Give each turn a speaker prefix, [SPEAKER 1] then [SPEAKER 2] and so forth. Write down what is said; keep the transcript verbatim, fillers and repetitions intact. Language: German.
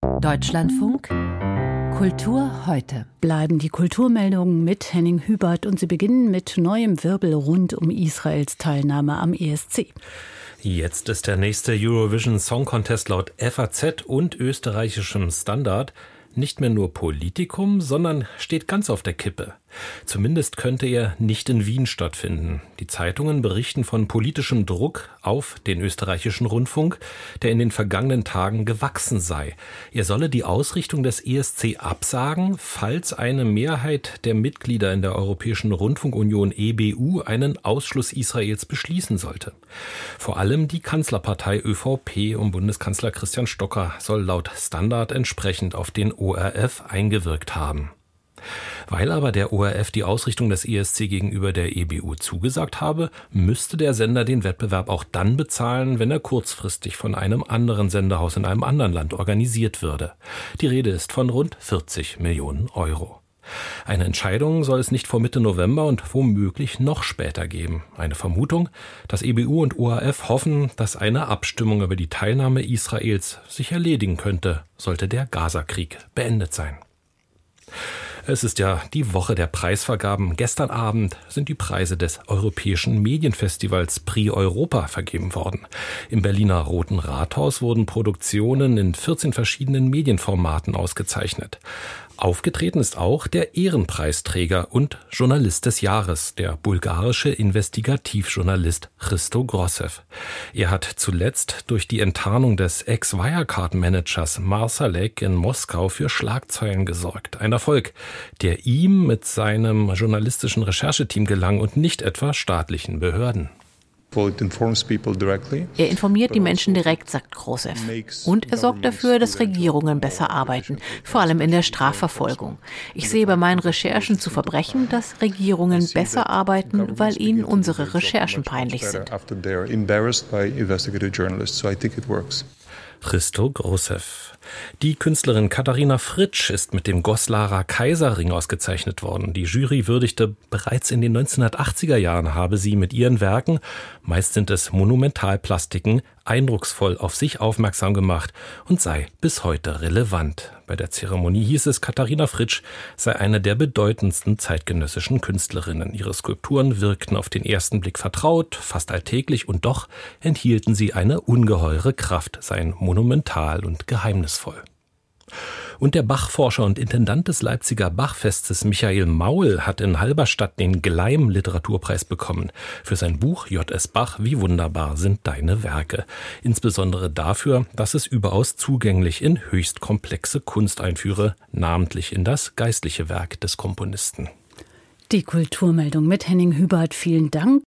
[SPEAKER 1] Deutschlandfunk Kultur heute.
[SPEAKER 2] Bleiben die Kulturmeldungen mit Henning Hubert und sie beginnen mit neuem Wirbel rund um Israels Teilnahme am E S C.
[SPEAKER 3] Jetzt ist der nächste Eurovision Song Contest laut F A Z und österreichischem Standard nicht mehr nur Politikum, sondern steht ganz auf der Kippe. Zumindest könnte er nicht in Wien stattfinden. Die Zeitungen berichten von politischem Druck auf den österreichischen Rundfunk, der in den vergangenen Tagen gewachsen sei. Er solle die Ausrichtung des E S C absagen, falls eine Mehrheit der Mitglieder in der Europäischen Rundfunkunion E B U einen Ausschluss Israels beschließen sollte. Vor allem die Kanzlerpartei ÖVP um Bundeskanzler Christian Stocker soll laut Standard entsprechend auf den O R F eingewirkt haben. Weil aber der O R F die Ausrichtung des E S C gegenüber der E B U zugesagt habe, müsste der Sender den Wettbewerb auch dann bezahlen, wenn er kurzfristig von einem anderen Sendehaus in einem anderen Land organisiert würde. Die Rede ist von rund vierzig Millionen Euro. Eine Entscheidung soll es nicht vor Mitte November und womöglich noch später geben. Eine Vermutung, dass E B U und O R F hoffen, dass eine Abstimmung über die Teilnahme Israels sich erledigen könnte, sollte der Gaza-Krieg beendet sein. Es ist ja die Woche der Preisvergaben. Gestern Abend sind die Preise des Europäischen Medienfestivals Prix Europa vergeben worden. Im Berliner Roten Rathaus wurden Produktionen in vierzehn verschiedenen Medienformaten ausgezeichnet. Aufgetreten ist auch der Ehrenpreisträger und Journalist des Jahres, der bulgarische Investigativjournalist Hristo Grossev. Er hat zuletzt durch die Enttarnung des Ex-Wirecard-Managers Marsalek in Moskau für Schlagzeilen gesorgt. Ein Erfolg, der ihm mit seinem journalistischen Rechercheteam gelang und nicht etwa staatlichen Behörden.
[SPEAKER 4] Er informiert die Menschen direkt, sagt Grossev. Und er sorgt dafür, dass Regierungen besser arbeiten, vor allem in der Strafverfolgung. Ich sehe bei meinen Recherchen zu Verbrechen, dass Regierungen besser arbeiten, weil ihnen unsere Recherchen peinlich sind.
[SPEAKER 3] Hristo Grossev. Die Künstlerin Katharina Fritsch ist mit dem Goslar Kaiserring ausgezeichnet worden. Die Jury würdigte, bereits in den neunzehnhundertachtziger Jahren habe sie mit ihren Werken, meist sind es Monumentalplastiken, eindrucksvoll auf sich aufmerksam gemacht und sei bis heute relevant. Bei der Zeremonie hieß es, Katharina Fritsch sei eine der bedeutendsten zeitgenössischen Künstlerinnen. Ihre Skulpturen wirkten auf den ersten Blick vertraut, fast alltäglich und doch enthielten sie eine ungeheure Kraft, seien monumental und geheimnisvoll. Und der Bachforscher und Intendant des Leipziger Bachfestes Michael Maul hat in Halberstadt den Gleim-Literaturpreis bekommen für sein Buch J S Bach, wie wunderbar sind deine Werke. Insbesondere dafür, dass es überaus zugänglich in höchst komplexe Kunst einführe, namentlich in das geistliche Werk des Komponisten.
[SPEAKER 2] Die Kulturmeldung mit Henning Hubert, vielen Dank.